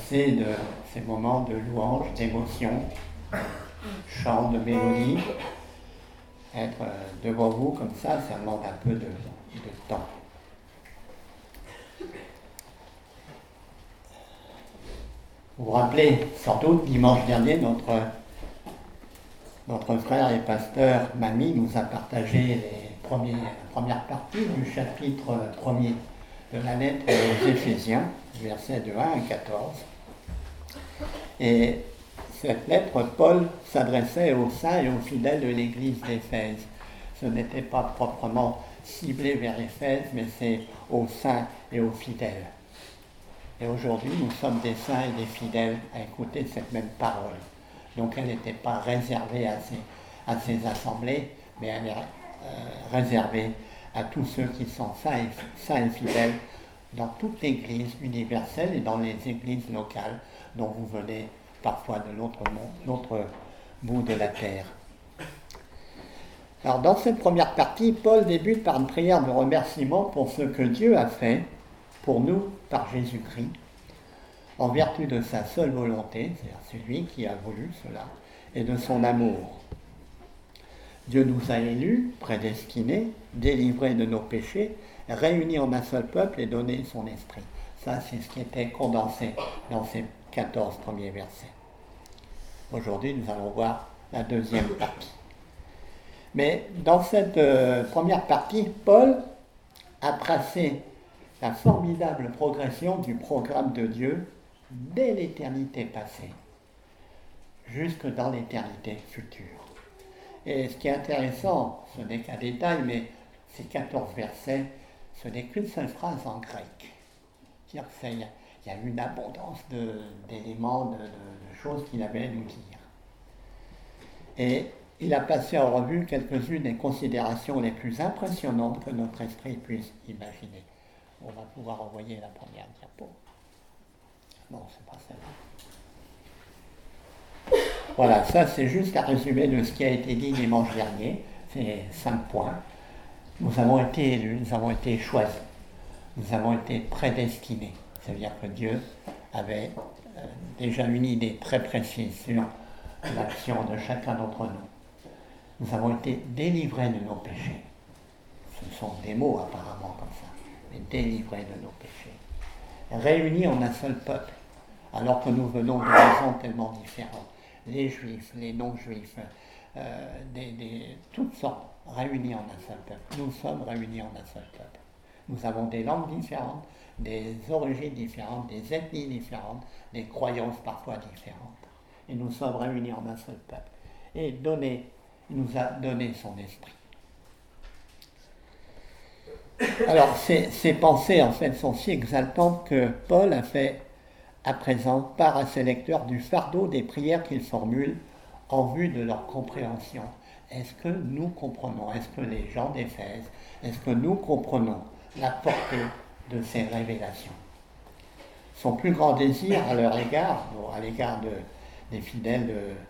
c'est de ces moments de louange, d'émotion, chant, de mélodie. Être devant vous comme ça demande un peu de temps. Vous vous rappelez sans doute, dimanche dernier, notre frère et pasteur Mamie nous a partagé la première partie du chapitre 1er de la lettre aux Éphésiens, versets de 1 à 14. Et cette lettre, Paul s'adressait aux saints et aux fidèles de l'église d'Éphèse. Ce n'était pas proprement ciblé vers Éphèse, mais c'est aux saints et aux fidèles. Et aujourd'hui, nous sommes des saints et des fidèles à écouter cette même parole. Donc elle n'était pas réservée à ces assemblées, mais elle est réservée à tous ceux qui sont saints et fidèles dans toute l'Église universelle et dans les églises locales dont vous venez parfois de l'autre bout de la terre. Alors dans cette première partie, Paul débute par une prière de remerciement pour ce que Dieu a fait pour nous par Jésus-Christ, en vertu de sa seule volonté, c'est-à-dire celui qui a voulu cela, et de son amour. Dieu nous a élus, prédestinés, délivrés de nos péchés, réunis en un seul peuple et donné son esprit. Ça, c'est ce qui était condensé dans ces 14 premiers versets. Aujourd'hui, nous allons voir la deuxième partie. Mais dans cette première partie, Paul a tracé la formidable progression du programme de Dieu dès l'éternité passée, jusque dans l'éternité future. Et ce qui est intéressant, ce n'est qu'un détail, mais ces 14 versets, ce n'est qu'une seule phrase en grec. C'est-à-dire qu'il y a une abondance d'éléments, de choses qu'il avait à nous dire. Et il a passé en revue quelques-unes des considérations les plus impressionnantes que notre esprit puisse imaginer. On va pouvoir envoyer la première diapo. Non, c'est pas celle-là. Voilà, ça c'est juste un résumé de ce qui a été dit dimanche dernier. C'est 5 points. Nous avons été élus, nous avons été choisis, nous avons été prédestinés. C'est-à-dire que Dieu avait déjà une idée très précise sur l'action de chacun d'entre nous. Nous avons été délivrés de nos péchés. Ce sont des mots apparemment comme ça. Mais délivrés de nos péchés, réunis en un seul peuple, alors que nous venons de raisons tellement différentes, les juifs, les non-juifs, toutes sortes, réunis en un seul peuple. Nous sommes réunis en un seul peuple. Nous avons des langues différentes, des origines différentes, des ethnies différentes, des croyances parfois différentes. Et nous sommes réunis en un seul peuple. Et il nous a donné son esprit. Alors, ces pensées, en fait, sont si exaltantes que Paul a fait, à présent, part à ses lecteurs du fardeau des prières qu'il formule en vue de leur compréhension. Est-ce que nous comprenons, est-ce que les gens d'Éphèse, est-ce que nous comprenons la portée de ces révélations? Son plus grand désir à leur égard, à l'égard des fidèles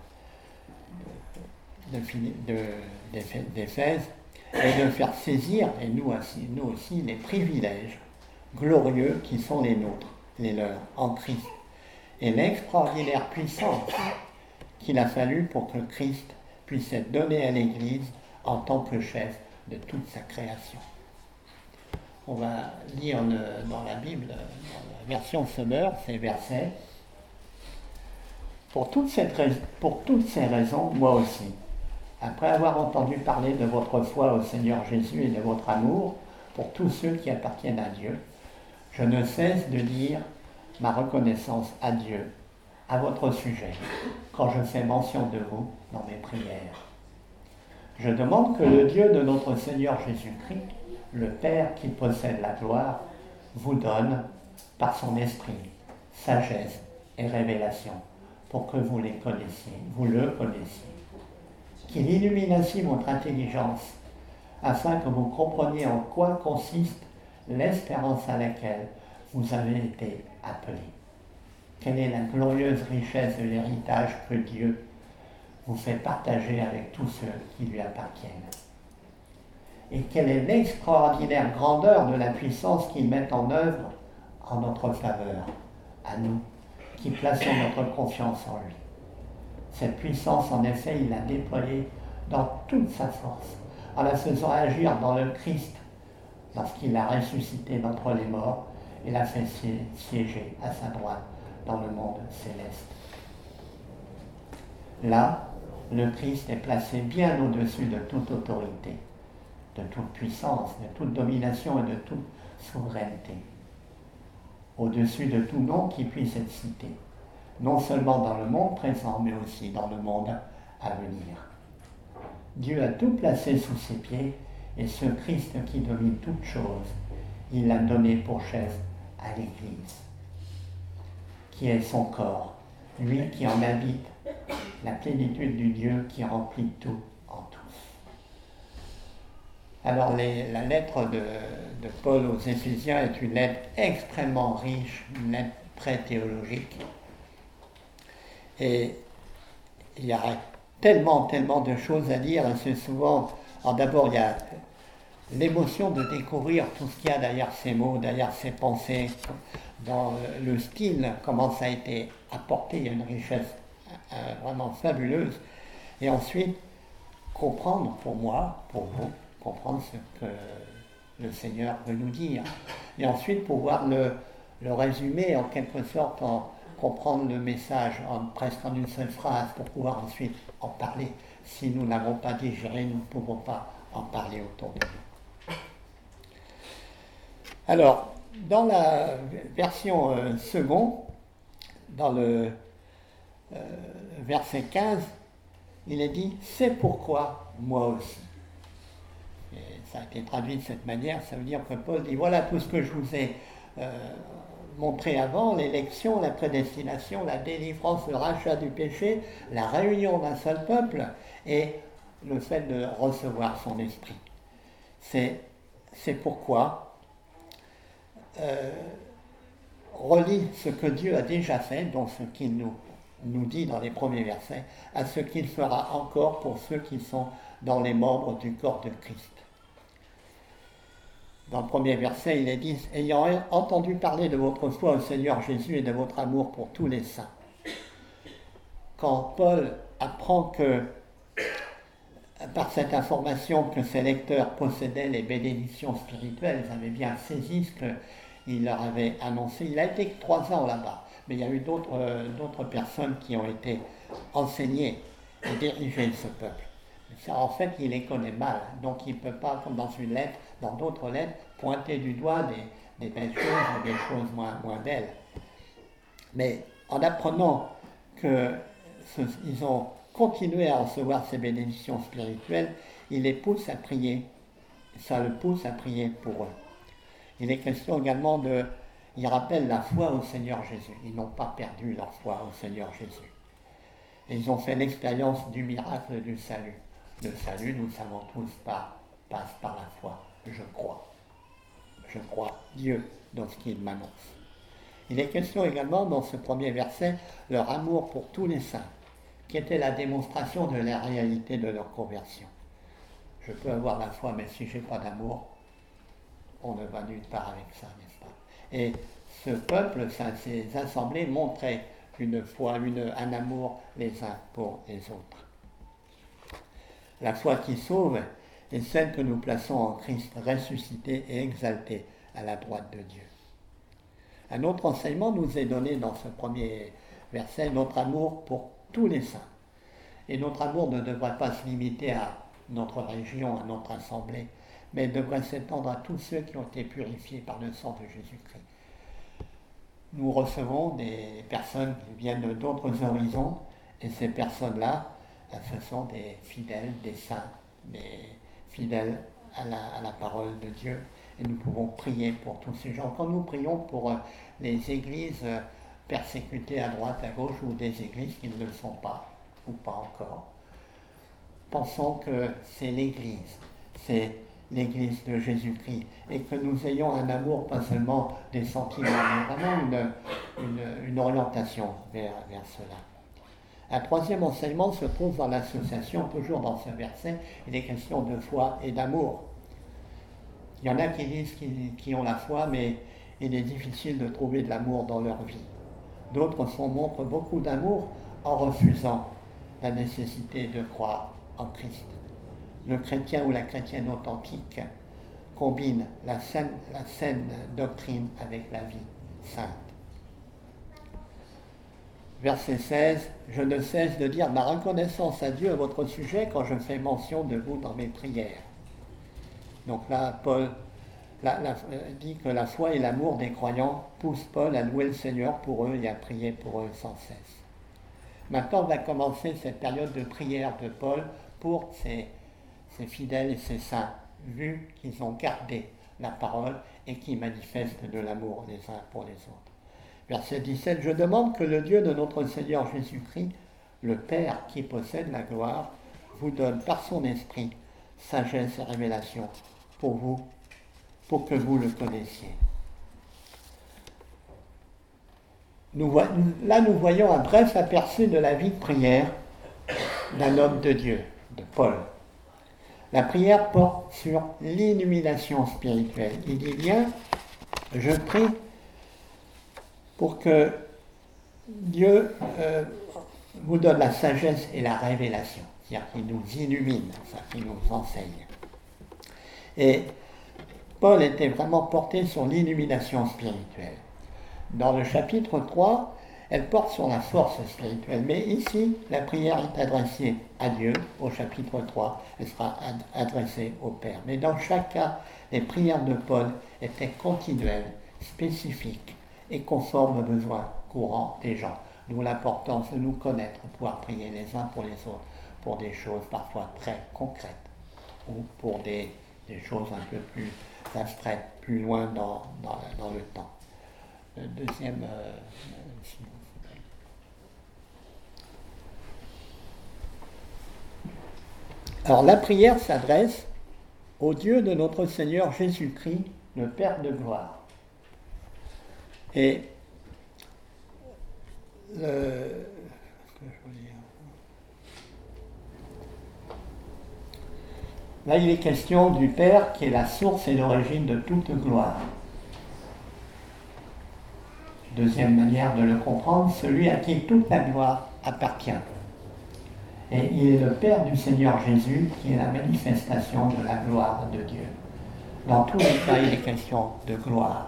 d'Éphèse, et de faire saisir, et nous aussi, les privilèges glorieux qui sont les nôtres, les leurs, en Christ, et l'extraordinaire puissance qu'il a fallu pour que Christ puisse être donné à l'Église en tant que chef de toute sa création. On va lire dans la Bible, dans la version Sommer, ces versets. Pour toutes ces raisons, moi aussi, après avoir entendu parler de votre foi au Seigneur Jésus et de votre amour pour tous ceux qui appartiennent à Dieu, je ne cesse de dire ma reconnaissance à Dieu, à votre sujet, quand je fais mention de vous dans mes prières. Je demande que le Dieu de notre Seigneur Jésus-Christ, le Père qui possède la gloire, vous donne, par son esprit, sagesse et révélation, pour que vous le connaissiez. Qu'il illumine ainsi votre intelligence, afin que vous compreniez en quoi consiste l'espérance à laquelle vous avez été appelés. Quelle est la glorieuse richesse de l'héritage que Dieu vous fait partager avec tous ceux qui lui appartiennent. Et quelle est l'extraordinaire grandeur de la puissance qu'il met en œuvre en notre faveur, à nous qui plaçons notre confiance en lui. Cette puissance, en effet, il l'a déployée dans toute sa force, en la faisant agir dans le Christ, lorsqu'il l'a ressuscité d'entre les morts et l'a fait siéger à sa droite dans le monde céleste. Là, le Christ est placé bien au-dessus de toute autorité, de toute puissance, de toute domination et de toute souveraineté. Au-dessus de tout nom qui puisse être cité, non seulement dans le monde présent, mais aussi dans le monde à venir. Dieu a tout placé sous ses pieds, et ce Christ qui domine toutes choses, il l'a donné pour chef à l'Église, qui est son corps, lui qui en habite la plénitude du Dieu qui remplit tout en tous. Alors la lettre de Paul aux Éphésiens est une lettre extrêmement riche, une lettre très théologique. Et il y a tellement de choses à dire, et c'est souvent... Alors d'abord, il y a l'émotion de découvrir tout ce qu'il y a derrière ces mots, derrière ces pensées, dans le style, comment ça a été apporté, il y a une richesse vraiment fabuleuse. Et ensuite, comprendre pour moi, pour vous, comprendre ce que le Seigneur veut nous dire. Et ensuite, pouvoir le résumer en quelque sorte, en comprendre le message presque en une seule phrase, pour pouvoir ensuite en parler. Si nous n'avons pas digéré, nous ne pouvons pas en parler autour de nous. Alors, dans la version seconde, dans le verset 15, il est dit « C'est pourquoi moi aussi ». Et ça a été traduit de cette manière, ça veut dire que Paul dit « Voilà tout ce que je vous ai montré avant, l'élection, la prédestination, la délivrance, le rachat du péché, la réunion d'un seul peuple et le fait de recevoir son esprit. » C'est pourquoi relie ce que Dieu a déjà fait, donc ce qu'il nous dit dans les premiers versets, à ce qu'il fera encore pour ceux qui sont dans les membres du corps de Christ. Dans le premier verset, il est dit « Ayant entendu parler de votre foi au Seigneur Jésus et de votre amour pour tous les saints ». Quand Paul apprend que, par cette information, que ses lecteurs possédaient les bénédictions spirituelles, ils avaient bien saisi ce qu'il leur avait annoncé. Il a été que 3 ans là-bas, mais il y a eu d'autres personnes qui ont été enseignées et dirigées ce peuple. En fait, il les connaît mal, donc il ne peut pas, comme dans une lettre, dans d'autres lettres, pointer du doigt des belles choses ou des choses moins belles. Mais en apprenant qu'ils ont continué à recevoir ces bénédictions spirituelles, il les pousse à prier. Ça le pousse à prier pour eux. Il est question également il rappelle la foi au Seigneur Jésus. Ils n'ont pas perdu leur foi au Seigneur Jésus. Et ils ont fait l'expérience du miracle du salut. Le salut, nous le savons tous, passe par la foi. Je crois. Je crois Dieu dans ce qu'il m'annonce. Il est question également dans ce premier verset, leur amour pour tous les saints, qui était la démonstration de la réalité de leur conversion. Je peux avoir la foi, mais si je n'ai pas d'amour, on ne va nulle part avec ça, n'est-ce pas? Et ce peuple, ces assemblées montraient une foi, un amour les uns pour les autres. La foi qui sauve est celle que nous plaçons en Christ ressuscité et exalté à la droite de Dieu. Un autre enseignement nous est donné dans ce premier verset, notre amour pour tous les saints. Et notre amour ne devrait pas se limiter à notre région, à notre assemblée, mais devrait s'étendre à tous ceux qui ont été purifiés par le sang de Jésus-Christ. Nous recevons des personnes qui viennent d'autres horizons, et ces personnes-là, ce sont des fidèles, des saints, des fidèles à la parole de Dieu. Et nous pouvons prier pour tous ces gens. Quand nous prions pour les églises persécutées à droite, à gauche, ou des églises qui ne le sont pas, ou pas encore, pensons que c'est l'Église de Jésus-Christ, et que nous ayons un amour, pas seulement des sentiments, mais vraiment une orientation vers cela. Un troisième enseignement se trouve dans l'association, toujours dans ce verset, il est question de foi et d'amour. Il y en a qui disent qu'ils ont la foi, mais il est difficile de trouver de l'amour dans leur vie. D'autres montrent beaucoup d'amour en refusant la nécessité de croire en Christ. Le chrétien ou la chrétienne authentique combine la saine doctrine avec la vie sainte. Verset 16, « Je ne cesse de dire ma reconnaissance à Dieu à votre sujet quand je fais mention de vous dans mes prières. » Donc là, Paul dit que la foi et l'amour des croyants poussent Paul à louer le Seigneur pour eux et à prier pour eux sans cesse. Maintenant va commencer cette période de prière de Paul pour ses fidèles et ses saints, vu qu'ils ont gardé la parole et qui manifestent de l'amour les uns pour les autres. Verset 17, « Je demande que le Dieu de notre Seigneur Jésus-Christ, le Père qui possède la gloire, vous donne par son esprit sagesse et révélation pour que vous le connaissiez. » Nous voyons un bref aperçu de la vie de prière d'un homme de Dieu, de Paul. La prière porte sur l'illumination spirituelle. Il dit bien, je prie pour que Dieu vous donne la sagesse et la révélation, c'est-à-dire qu'il nous illumine, qu'il nous enseigne. Et Paul était vraiment porté sur l'illumination spirituelle. Dans le chapitre 3, elle porte sur la force spirituelle, mais ici, la prière est adressée à Dieu, au chapitre 3, elle sera adressée au Père. Mais dans chaque cas, les prières de Paul étaient continuelles, spécifiques et conformes aux besoins courants des gens. D'où l'importance de nous connaître, de pouvoir prier les uns pour les autres, pour des choses parfois très concrètes, ou pour des choses un peu plus abstraites, plus loin dans le temps. Deuxième. Alors la prière s'adresse au Dieu de notre Seigneur Jésus-Christ, le Père de gloire. Et là, il est question du Père qui est la source et l'origine de toute gloire. Deuxième manière de le comprendre, celui à qui toute la gloire appartient. Et il est le Père du Seigneur Jésus qui est la manifestation de la gloire de Dieu. Dans tous les cas, il est question de gloire.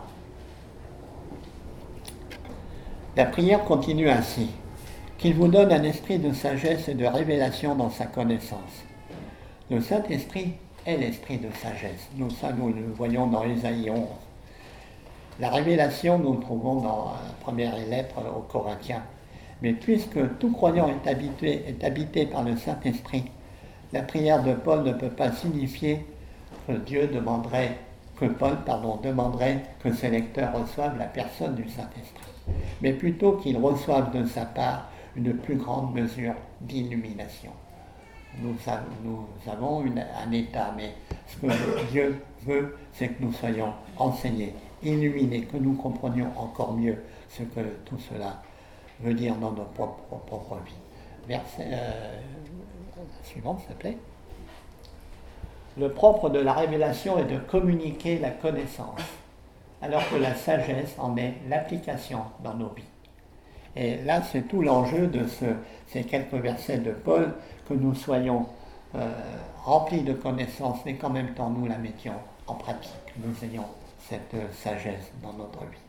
La prière continue ainsi. Qu'il vous donne un esprit de sagesse et de révélation dans sa connaissance. Le Saint-Esprit est l'esprit de sagesse. Nous le voyons dans Ésaïe 11. La révélation, nous le trouvons dans la première lettre aux Corinthiens. Mais puisque tout croyant est habité par le Saint-Esprit, la prière de Paul ne peut pas signifier que Paul demanderait que ses lecteurs reçoivent la personne du Saint-Esprit, mais plutôt qu'ils reçoivent de sa part une plus grande mesure d'illumination. Nous avons un état, mais ce que Dieu veut, c'est que nous soyons enseignés, illuminés, que nous comprenions encore mieux ce que tout cela veut dire dans notre propre vie. Verset suivant, s'il te plaît. Le propre de la révélation est de communiquer la connaissance, alors que la sagesse en est l'application dans nos vies. Et là, c'est tout l'enjeu de ces quelques versets de Paul, que nous soyons remplis de connaissances, mais qu'en même temps nous la mettions en pratique, nous ayons cette sagesse dans notre vie.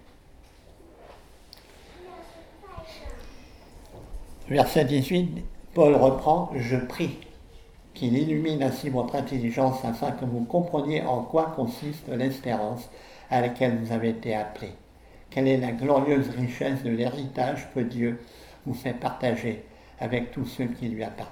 Verset 18, Paul reprend « Je prie qu'il illumine ainsi votre intelligence afin que vous compreniez en quoi consiste l'espérance à laquelle vous avez été appelés. Quelle est la glorieuse richesse de l'héritage que Dieu vous fait partager avec tous ceux qui lui appartiennent. »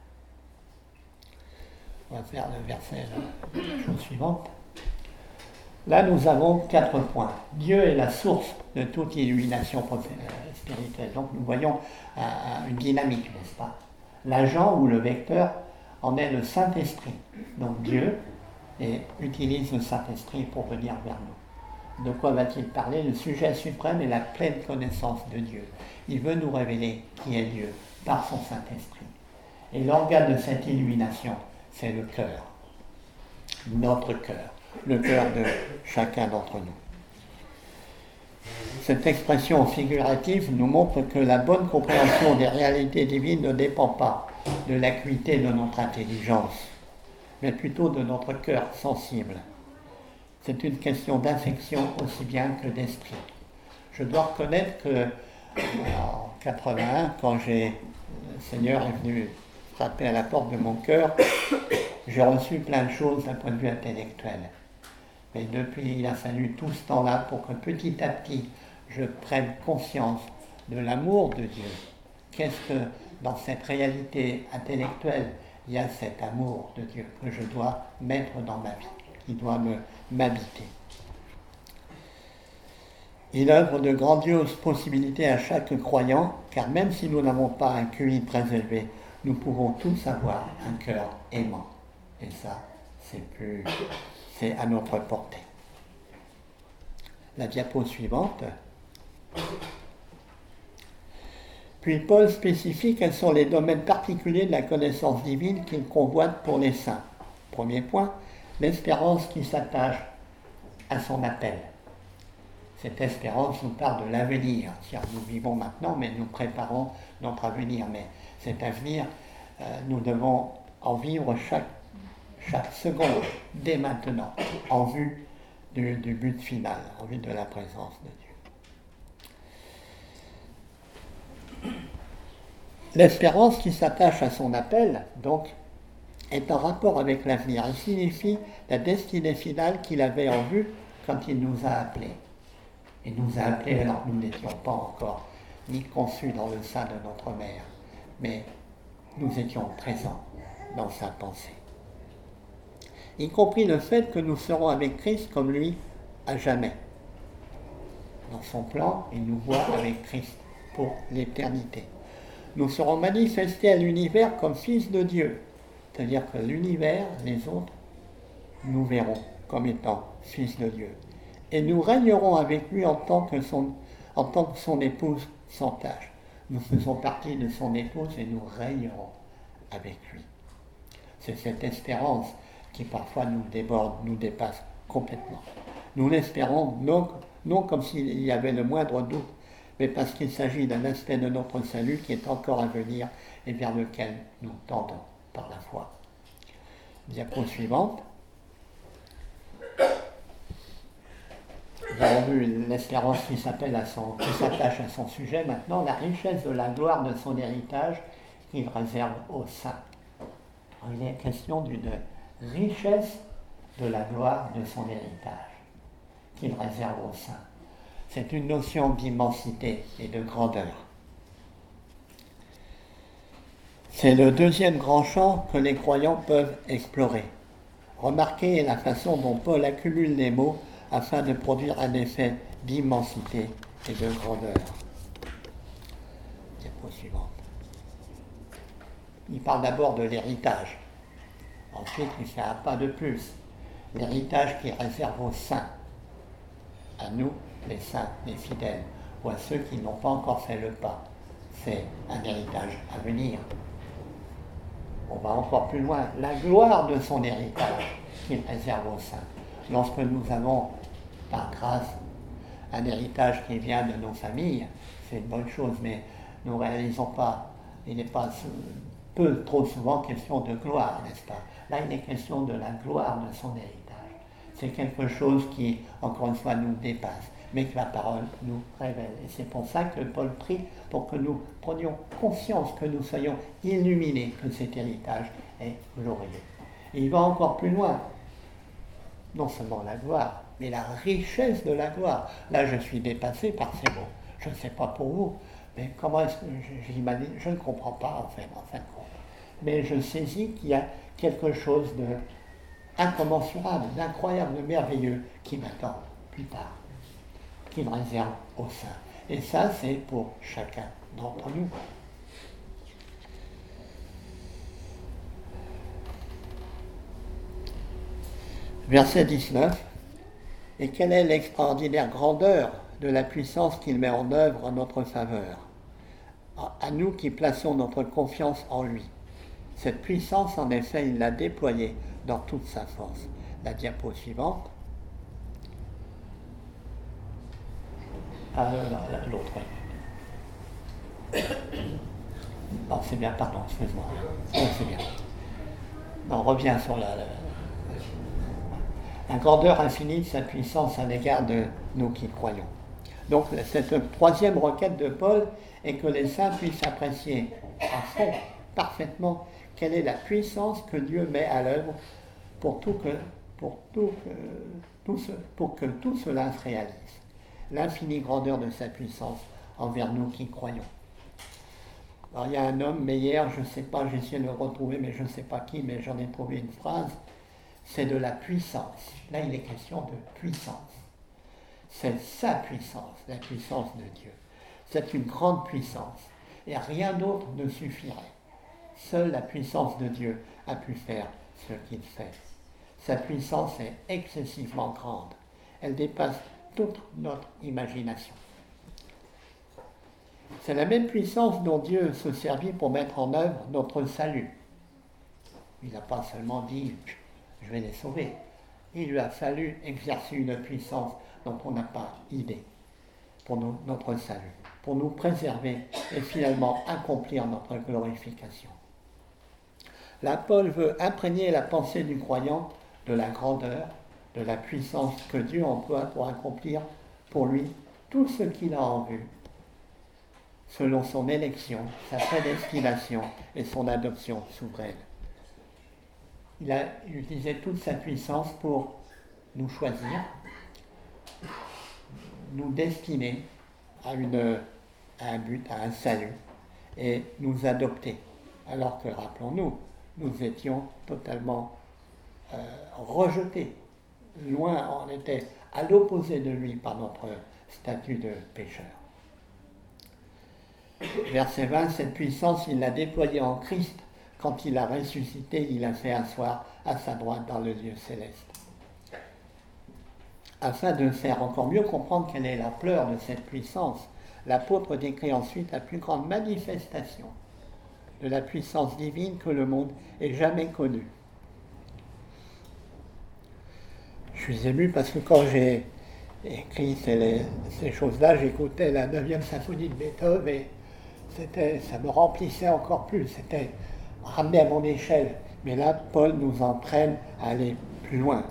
On va faire le verset, la chose suivante. Là, nous avons 4 points. Dieu est la source de toute illumination spirituelle. Donc, nous voyons une dynamique, n'est-ce pas? L'agent ou le vecteur en est le Saint-Esprit. Donc, Dieu utilise le Saint-Esprit pour venir vers nous. De quoi va-t-il parler? Le sujet suprême est la pleine connaissance de Dieu. Il veut nous révéler qui est Dieu par son Saint-Esprit. Et l'organe de cette illumination, c'est le cœur. Notre cœur. Le cœur de chacun d'entre nous. cette expression figurative nous montre que la bonne compréhension des réalités divines ne dépend pas de l'acuité de notre intelligence, mais plutôt de notre cœur sensible. C'est une question d'affection aussi bien que d'esprit. Je dois reconnaître que en 81, quand le Seigneur est venu frapper à la porte de mon cœur, j'ai reçu plein de choses d'un point de vue intellectuel. Mais depuis, il a fallu tout ce temps-là pour que petit à petit, je prenne conscience de l'amour de Dieu. Qu'est-ce que, dans cette réalité intellectuelle, il y a cet amour de Dieu que je dois mettre dans ma vie, qui doit m'habiter. Il œuvre de grandioses possibilités à chaque croyant, car même si nous n'avons pas un QI très élevé, nous pouvons tous avoir un cœur aimant. Et ça, c'est à notre portée. La diapo suivante. Puis Paul spécifie quels sont les domaines particuliers de la connaissance divine qu'il convoite pour les saints. Premier point, l'espérance qui s'attache à son appel. Cette espérance nous parle de l'avenir. Nous vivons maintenant, mais nous préparons notre avenir. Mais cet avenir, nous devons en vivre chaque seconde, dès maintenant, en vue du but final, en vue de la présence de Dieu. L'espérance qui s'attache à son appel, donc, est en rapport avec l'avenir. Il signifie la destinée finale qu'il avait en vue quand il nous a appelés. Il nous a appelés alors que nous n'étions pas encore ni conçus dans le sein de notre mère, mais nous étions présents dans sa pensée. Y compris le fait que nous serons avec Christ comme lui à jamais. Dans son plan, il nous voit avec Christ pour l'éternité. Nous serons manifestés à l'univers comme fils de Dieu, c'est-à-dire que l'univers, les autres, nous verrons comme étant fils de Dieu. Et nous régnerons avec lui en tant que son épouse sans tache. Nous faisons partie de son épouse et nous régnerons avec lui. C'est cette espérance qui parfois nous déborde, nous dépasse complètement. Nous l'espérons non comme s'il y avait le moindre doute, mais parce qu'il s'agit d'un aspect de notre salut qui est encore à venir et vers lequel nous tendons par la foi. Diapo suivante. Nous avons vu l'espérance qui s'attache à son sujet. Maintenant, la richesse de la gloire de son héritage qu'il réserve aux saints. Alors, il est question d'une richesse de la gloire de son héritage qu'il réserve aux saints. C'est une notion d'immensité et de grandeur. C'est le deuxième grand champ que les croyants peuvent explorer. Remarquez la façon dont Paul accumule les mots afin de produire un effet d'immensité et de grandeur. Diapo suivante. Il parle d'abord de l'héritage. Ensuite, il fait un pas de plus. L'héritage qu'il réserve aux saints. À nous, les saints, les fidèles, ou à ceux qui n'ont pas encore fait le pas. C'est un héritage à venir. On va encore plus loin. La gloire de son héritage qu'il réserve aux saints. Lorsque nous avons, par grâce, un héritage qui vient de nos familles, c'est une bonne chose, mais nous ne réalisons pas, il n'est pas trop souvent question de gloire, n'est-ce pas? Là, il est question de la gloire de son héritage. C'est quelque chose qui, encore une fois, nous dépasse, mais que la parole nous révèle. Et c'est pour ça que Paul prie pour que nous prenions conscience, que nous soyons illuminés, que cet héritage est glorieux. Et il va encore plus loin. Non seulement la gloire, mais la richesse de la gloire. Là, je suis dépassé par ces mots. Je ne sais pas pour vous, mais comment est-ce que j'imagine? Je ne comprends pas, en fin de compte. Mais je saisis qu'il y a quelque chose d'incommensurable, d'incroyable, de merveilleux qui m'attend plus tard, qu'il réserve aux saints. Et ça, c'est pour chacun d'entre nous. Verset 19. Et quelle est l'extraordinaire grandeur de la puissance qu'il met en œuvre en notre faveur, à nous qui plaçons notre confiance en lui. Cette puissance, en effet, il l'a déployée dans toute sa force. La diapo suivante. L'autre, oui. Non, c'est bien, pardon, excuse-moi. Oui, c'est bien. Non, on revient sur la grandeur infinie de sa puissance à l'égard de nous qui croyons. Donc, cette troisième requête de Paul est que les saints puissent apprécier à fond, parfaitement, quelle est la puissance que Dieu met à l'œuvre pour que tout cela se réalise. L'infinie grandeur de sa puissance envers nous qui croyons. Alors, il y a un homme, mais hier, je ne sais pas, j'ai essayé de le retrouver, mais je ne sais pas qui, mais j'en ai trouvé une phrase, c'est de la puissance. Là, il est question de puissance. C'est sa puissance, la puissance de Dieu. C'est une grande puissance, et rien d'autre ne suffirait. Seule la puissance de Dieu a pu faire ce qu'il fait. Sa puissance est excessivement grande. Elle dépasse toute notre imagination. C'est la même puissance dont Dieu se servit pour mettre en œuvre notre salut. Il n'a pas seulement dit « je vais les sauver ». Il lui a fallu exercer une puissance dont on n'a pas idée pour notre salut, pour nous préserver et finalement accomplir notre glorification. Là, Paul veut imprégner la pensée du croyant de la grandeur, de la puissance que Dieu emploie pour accomplir pour lui tout ce qu'il a en vue, selon son élection, sa prédestination et son adoption souveraine. Il a utilisé toute sa puissance pour nous choisir, nous destiner à un but, à un salut, et nous adopter. Alors que, rappelons-nous, nous étions totalement rejetés. Loin, on était à l'opposé de lui par notre statut de pécheur. Verset 20, cette puissance, il l'a déployée en Christ. Quand il a ressuscité, il a fait asseoir à sa droite dans le lieu céleste. Afin de faire encore mieux comprendre quelle est l'ampleur de cette puissance, l'apôtre décrit ensuite la plus grande manifestation de la puissance divine que le monde ait jamais connue. Je suis ému parce que quand j'ai écrit ces choses-là, j'écoutais la 9e symphonie de Beethoven et ça me remplissait encore plus, c'était ramené à mon échelle. Mais là, Paul nous entraîne à aller plus loin.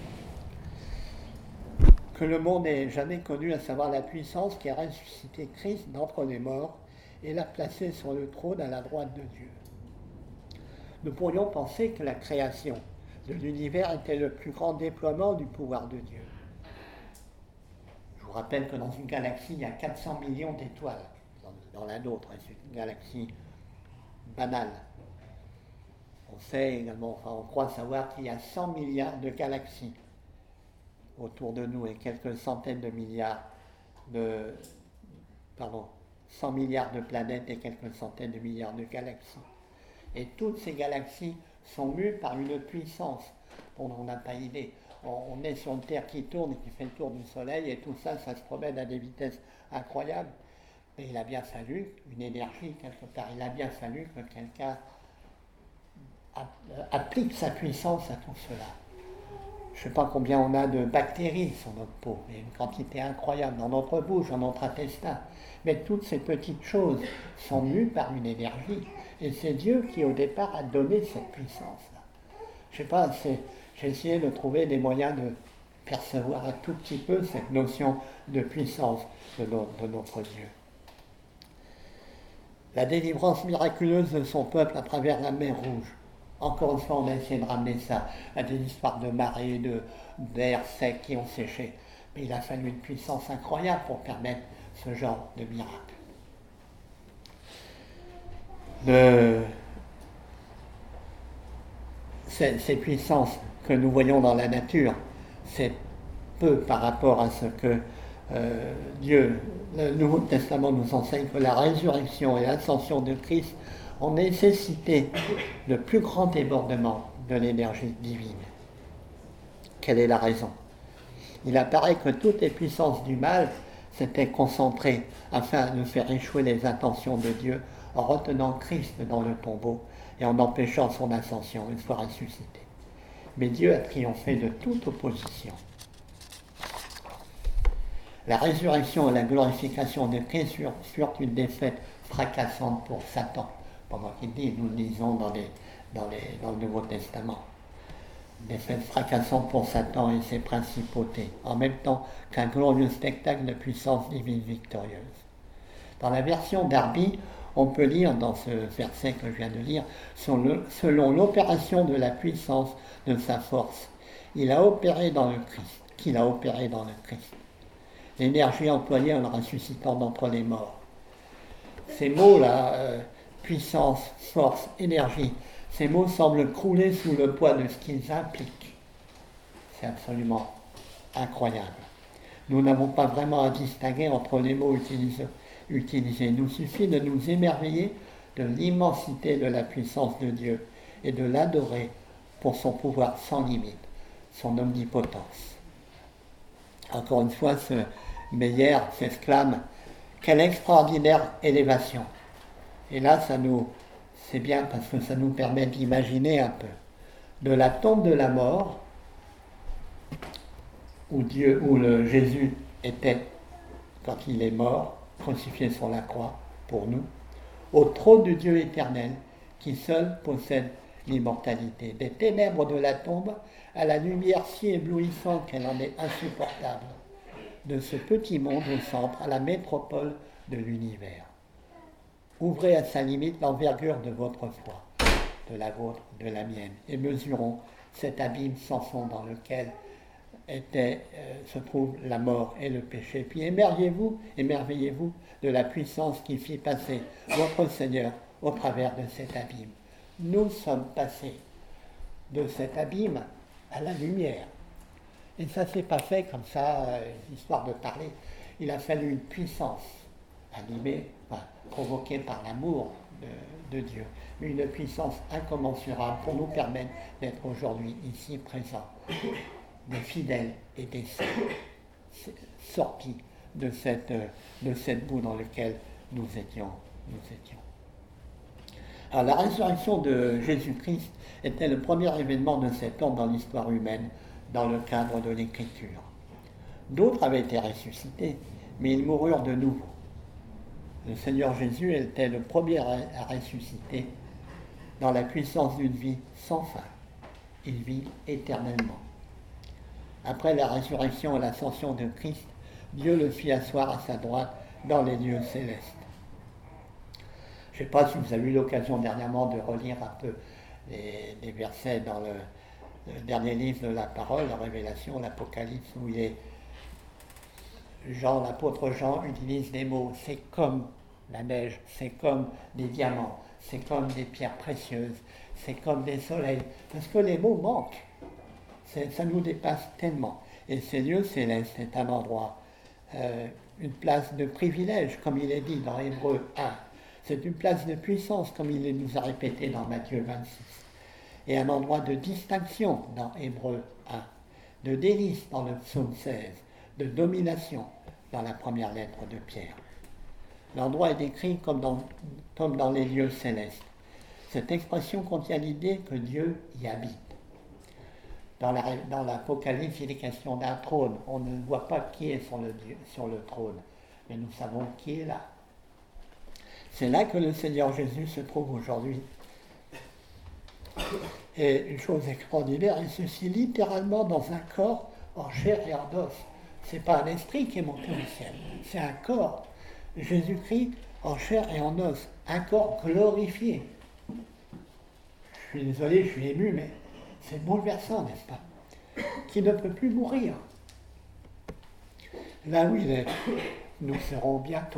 Que le monde n'ait jamais connu, à savoir la puissance qui a ressuscité Christ d'entre les morts et l'a placé sur le trône à la droite de Dieu. Nous pourrions penser que la création de l'univers était le plus grand déploiement du pouvoir de Dieu. Je vous rappelle que dans une galaxie, il y a 400 millions d'étoiles. Dans la nôtre, c'est une galaxie banale. On sait également, on croit savoir qu'il y a 100 milliards de galaxies autour de nous et quelques centaines de milliards 100 milliards de planètes et quelques centaines de milliards de galaxies. Et toutes ces galaxies sont mues par une puissance dont on n'a pas idée. On est sur une Terre qui tourne et qui fait le tour du Soleil et tout ça, ça se promène à des vitesses incroyables. Mais il a bien fallu une énergie quelque part. Il a bien fallu que quelqu'un applique sa puissance à tout cela. Je ne sais pas combien on a de bactéries sur notre peau, mais une quantité incroyable dans notre bouche, dans notre intestin. Mais toutes ces petites choses sont mues par une énergie. Et c'est Dieu qui, au départ, a donné cette puissance-là. Je ne sais pas, j'ai essayé de trouver des moyens de percevoir un tout petit peu cette notion de puissance de notre Dieu. La délivrance miraculeuse de son peuple à travers la mer Rouge. Encore une fois, on a essayé de ramener ça à des histoires de marées, d'air sec qui ont séché. Mais il a fallu une puissance incroyable pour permettre ce genre de miracle. Ces puissances que nous voyons dans la nature, c'est peu par rapport à ce que Dieu, le Nouveau Testament nous enseigne que la résurrection et l'ascension de Christ ont nécessité le plus grand débordement de l'énergie divine. Quelle est la raison? Il apparaît que toutes les puissances du mal s'étaient concentrées afin de faire échouer les intentions de Dieu en retenant Christ dans le tombeau et en empêchant son ascension une fois ressuscité. Mais Dieu a triomphé de toute opposition. La résurrection et la glorification de Christ furent une défaite fracassante pour Satan. Pendant qu'il dit, nous le lisons dans le Nouveau Testament. Défaite fracassante pour Satan et ses principautés, en même temps qu'un glorieux spectacle de puissance divine victorieuse. Dans la version Darby, on peut lire dans ce verset que je viens de lire, selon l'opération de la puissance de sa force, qu'il a opéré dans le Christ. L'énergie employée en le ressuscitant d'entre les morts. Ces mots-là, puissance, force, énergie, ces mots semblent crouler sous le poids de ce qu'ils impliquent. C'est absolument incroyable. Nous n'avons pas vraiment à distinguer entre les mots utilisés. Il nous suffit de nous émerveiller de l'immensité de la puissance de Dieu et de l'adorer pour son pouvoir sans limite, son omnipotence. Encore une fois, ce Meyer s'exclame « Quelle extraordinaire élévation !» Et là, c'est bien parce que ça nous permet d'imaginer un peu. De la tombe de la mort, où Jésus était quand il est mort, crucifié sur la croix pour nous, au trône du Dieu éternel qui seul possède l'immortalité. Des ténèbres de la tombe à la lumière si éblouissante qu'elle en est insupportable. De ce petit monde au centre, à la métropole de l'univers. Ouvrez à sa limite l'envergure de votre foi, de la vôtre, de la mienne, et mesurons cet abîme sans fond dans lequel se trouve la mort et le péché. Puis émerveillez-vous de la puissance qui fit passer votre Seigneur au travers de cet abîme. Nous sommes passés de cet abîme à la lumière. Et ça ne s'est pas fait comme ça, histoire de parler. Il a fallu une puissance animée, provoquée par l'amour de Dieu, mais une puissance incommensurable pour nous permettre d'être aujourd'hui ici présents, des fidèles et des saints, sortis de cette boue dans laquelle nous étions. Alors la résurrection de Jésus-Christ était le premier événement de cet ordre dans l'histoire humaine, dans le cadre de l'Écriture. D'autres avaient été ressuscités, mais ils moururent de nouveau. Le Seigneur Jésus était le premier à ressusciter dans la puissance d'une vie sans fin. Il vit éternellement. Après la résurrection et l'ascension de Christ, Dieu le fit asseoir à sa droite dans les lieux célestes. Je ne sais pas si vous avez eu l'occasion dernièrement de relire un peu les versets dans le dernier livre de la parole, la Révélation, l'Apocalypse, où l'apôtre Jean utilise des mots, c'est comme la neige, c'est comme des diamants, c'est comme des pierres précieuses, c'est comme des soleils, parce que les mots manquent, ça nous dépasse tellement. Et ces lieux célestes est un endroit, une place de privilège, comme il est dit dans Hébreux 1, c'est une place de puissance, comme il nous a répété dans Matthieu 26, et un endroit de distinction dans Hébreux 1, de délice dans le psaume 16, de domination dans la première lettre de Pierre. L'endroit est décrit comme dans les lieux célestes. Cette expression contient l'idée que Dieu y habite. Dans l'Apocalypse, il est question d'un trône. On ne voit pas qui est sur le trône, mais nous savons qui est là. C'est là que le Seigneur Jésus se trouve aujourd'hui. Et une chose extraordinaire, il se situe littéralement dans un corps en chair et en os. Ce n'est pas un esprit qui est monté au ciel, c'est un corps. Jésus-Christ en chair et en os, un corps glorifié. Je suis désolé, je suis ému, mais c'est bouleversant, n'est-ce pas? Qui ne peut plus mourir. Là où il est, nous serons bientôt.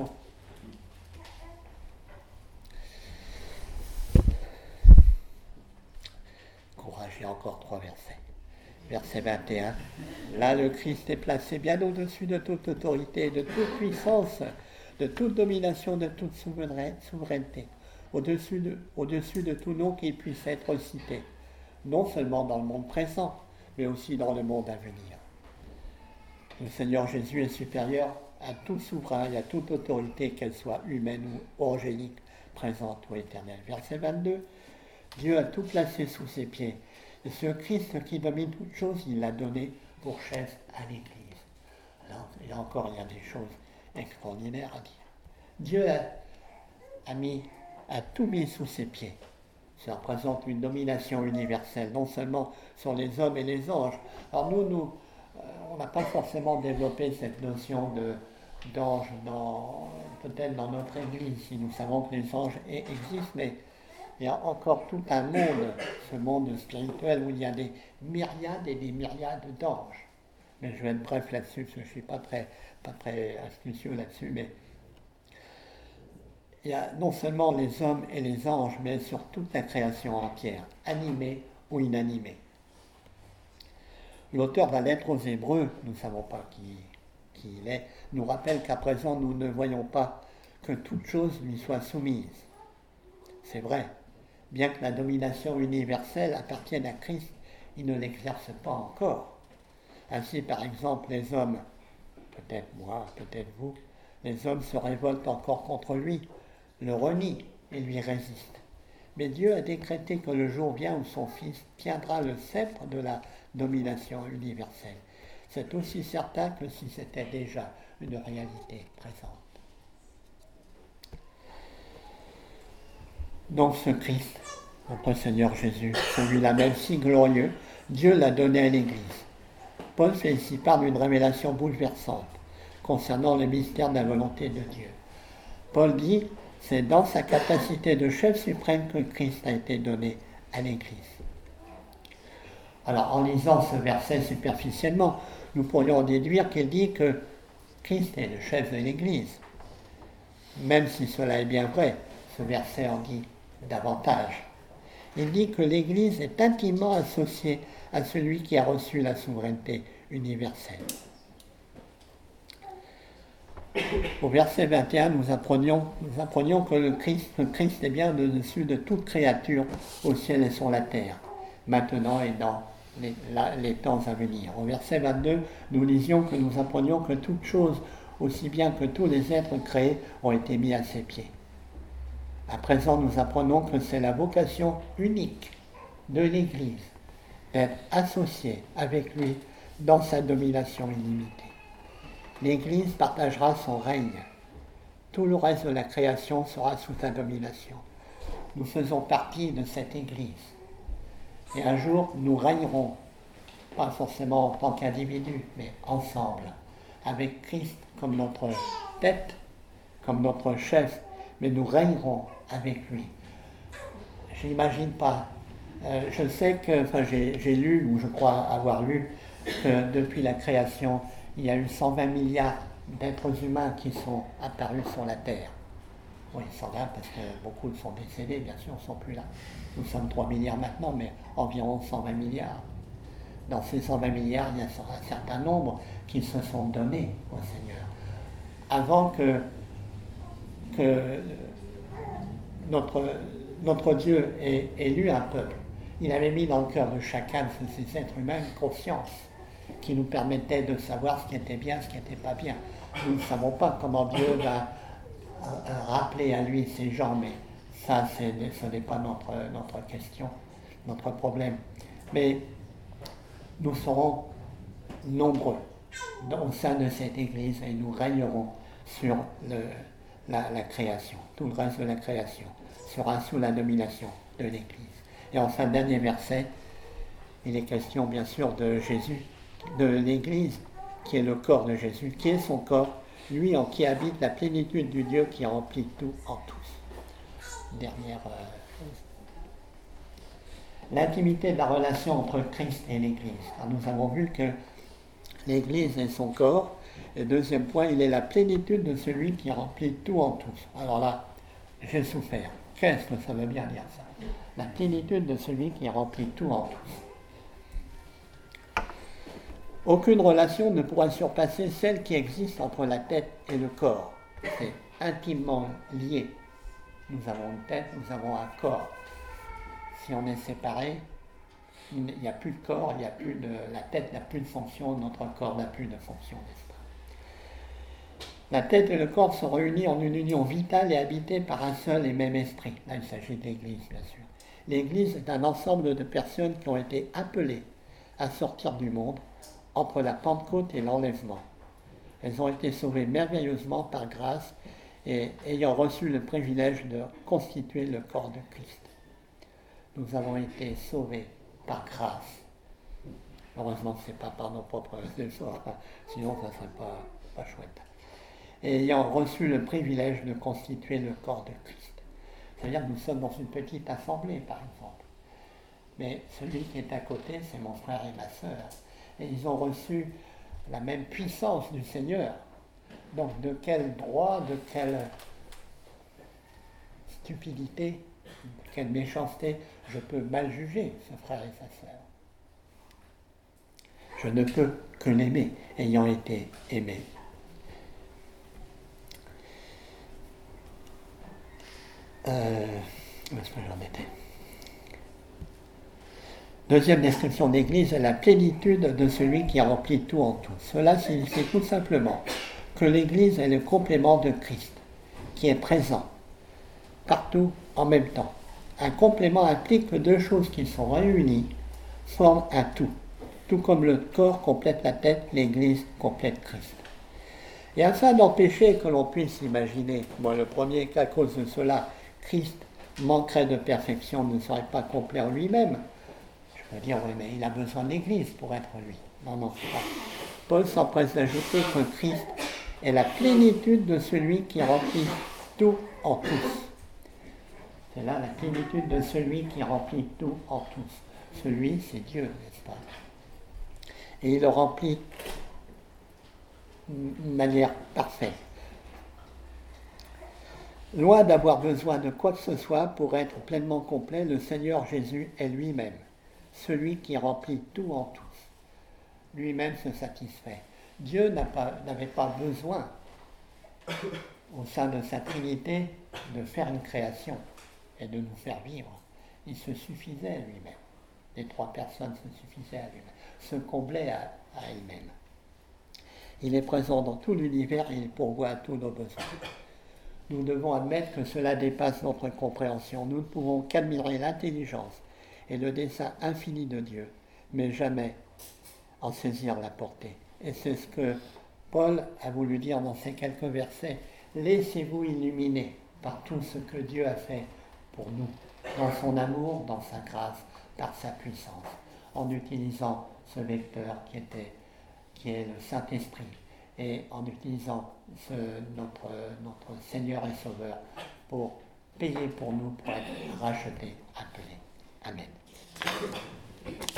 Courage, il y a encore 3 versets. Verset 21. Là, le Christ est placé bien au-dessus de toute autorité, de toute puissance, de toute domination, de toute souveraineté, au-dessus de tout nom qui puisse être cité, non seulement dans le monde présent, mais aussi dans le monde à venir. Le Seigneur Jésus est supérieur à tout souverain et à toute autorité, qu'elle soit humaine ou angélique, présente ou éternelle. Verset 22. Dieu a tout placé sous ses pieds. Et ce Christ qui domine toutes choses, il l'a donné pour chef à l'Église. Alors, il y a des choses extraordinaires à dire. Dieu a tout mis sous ses pieds. Ça représente une domination universelle, non seulement sur les hommes et les anges. Alors on n'a pas forcément développé cette notion d'ange peut-être dans notre Église, si nous savons que les anges existent, mais il y a encore tout un monde, ce monde spirituel où il y a des myriades et des myriades d'anges. Mais je vais être bref là-dessus, parce que je ne suis pas très astucieux là-dessus, mais il y a non seulement les hommes et les anges, mais sur toute la création entière, animée ou inanimée. L'auteur de la lettre aux Hébreux, nous ne savons pas qui il est, nous rappelle qu'à présent nous ne voyons pas que toute chose lui soit soumise. C'est vrai, bien que la domination universelle appartienne à Christ, il ne l'exerce pas encore. Ainsi, par exemple, les hommes, peut-être moi, peut-être vous, les hommes se révoltent encore contre lui, le renient et lui résistent. Mais Dieu a décrété que le jour vient où son Fils tiendra le sceptre de la domination universelle. C'est aussi certain que si c'était déjà une réalité présente. Donc ce Christ, notre Seigneur Jésus, celui-là même si glorieux, Dieu l'a donné à l'Église. Paul fait ici part d'une révélation bouleversante concernant le mystère de la volonté de Dieu. Paul dit, c'est dans sa capacité de chef suprême que Christ a été donné à l'Église. Alors en lisant ce verset superficiellement, nous pourrions déduire qu'il dit que Christ est le chef de l'Église. Même si cela est bien vrai, ce verset en dit davantage. Il dit que l'Église est intimement associée à celui qui a reçu la souveraineté universelle. Au verset 21, nous apprenions que le Christ est bien au-dessus de toute créature au ciel et sur la terre, maintenant et dans les temps à venir. Au verset 22, nous lisions que nous apprenions que toutes choses, aussi bien que tous les êtres créés, ont été mis à ses pieds. À présent, nous apprenons que c'est la vocation unique de l'Église d'être associée avec lui dans sa domination illimitée. L'Église partagera son règne. Tout le reste de la création sera sous sa domination. Nous faisons partie de cette Église. Et un jour, nous régnerons, pas forcément en tant qu'individus, mais ensemble, avec Christ comme notre tête, comme notre chef, mais nous régnerons avec lui. Je n'imagine pas. Je sais que, j'ai lu, ou je crois avoir lu, que depuis la création, il y a eu 120 milliards d'êtres humains qui sont apparus sur la Terre. Oui, 120 parce que beaucoup sont décédés, bien sûr, ne sont plus là. Nous sommes 3 milliards maintenant, mais environ 120 milliards. Dans ces 120 milliards, il y a un certain nombre qui se sont donnés au Seigneur. Avant que notre Dieu ait élu un peuple, il avait mis dans le cœur de chacun de ces êtres humains une conscience qui nous permettait de savoir ce qui était bien, ce qui n'était pas bien. Nous ne savons pas comment Dieu va rappeler à lui ces gens, mais ça, ce n'est pas notre question, notre problème. Mais nous serons nombreux au sein de cette Église et nous régnerons sur la création. Tout le reste de la création sera sous la domination de l'Église. Et enfin, dernier verset, il est question bien sûr de Jésus, de l'Église, qui est le corps de Jésus, qui est son corps, lui en qui habite la plénitude du Dieu qui remplit tout en tous. Dernière chose. L'intimité de la relation entre Christ et l'Église. Alors, nous avons vu que l'Église est son corps, et deuxième point, il est la plénitude de celui qui remplit tout en tous. Alors là, j'ai souffert. Qu'est-ce que ça veut bien dire ça? La plénitude de celui qui remplit tout en tous. Aucune relation ne pourra surpasser celle qui existe entre la tête et le corps. C'est intimement lié. Nous avons une tête, nous avons un corps. Si on est séparés, il n'y a plus de corps, il n'y a plus de, la tête n'a plus de fonction, notre corps n'a plus de fonction, n'est-ce pas? La tête et le corps sont réunis en une union vitale et habités par un seul et même esprit. Là, il s'agit de l'Église, bien sûr. L'Église est un ensemble de personnes qui ont été appelées à sortir du monde entre la Pentecôte et l'enlèvement. Elles ont été sauvées merveilleusement par grâce et ayant reçu le privilège de constituer le corps de Christ. Nous avons été sauvés par grâce. Heureusement que ce n'est pas par nos propres efforts, sinon ça ne serait pas chouette. Et ayant reçu le privilège de constituer le corps de Christ. C'est-à-dire que nous sommes dans une petite assemblée, par exemple. Mais celui qui est à côté, c'est mon frère et ma sœur. Et ils ont reçu la même puissance du Seigneur. Donc de quel droit, de quelle stupidité, de quelle méchanceté je peux mal juger ce frère et sa sœur. Je ne peux que l'aimer, ayant été aimé. Où est-ce que j'en étais ? Deuxième description d'Église est la plénitude de celui qui remplit tout en tout. Cela signifie tout simplement que l'Église est le complément de Christ, qui est présent partout en même temps. Un complément implique que deux choses qui sont réunies forment un tout. Tout comme le corps complète la tête, l'Église complète Christ. Et afin d'empêcher que l'on puisse imaginer, le premier qu'à cause de cela, Christ manquerait de perfection, ne serait pas complet en lui-même, je peux dire, oui, mais il a besoin de l'Église pour être lui. Non, c'est pas. Paul s'empresse d'ajouter que Christ est la plénitude de celui qui remplit tout en tous. C'est là la plénitude de celui qui remplit tout en tous. Celui, c'est Dieu, n'est-ce pas ? Et il le remplit de manière parfaite. Loin d'avoir besoin de quoi que ce soit pour être pleinement complet, le Seigneur Jésus est lui-même, celui qui remplit tout en tous. Lui-même se satisfait. Dieu n'avait pas besoin, au sein de sa Trinité, de faire une création et de nous faire vivre. Il se suffisait à lui-même. Les trois personnes se suffisaient à lui-même, se comblaient à elle-même. Il est présent dans tout l'univers et il pourvoit à tous nos besoins. Nous devons admettre que cela dépasse notre compréhension. Nous ne pouvons qu'admirer l'intelligence et le dessein infini de Dieu, mais jamais en saisir la portée. Et c'est ce que Paul a voulu dire dans ces quelques versets. Laissez-vous illuminer par tout ce que Dieu a fait pour nous, dans son amour, dans sa grâce, par sa puissance, en utilisant ce vecteur qui est le Saint-Esprit, et en utilisant notre Seigneur et Sauveur pour payer pour nous, pour être rachetés, appelés. Amen.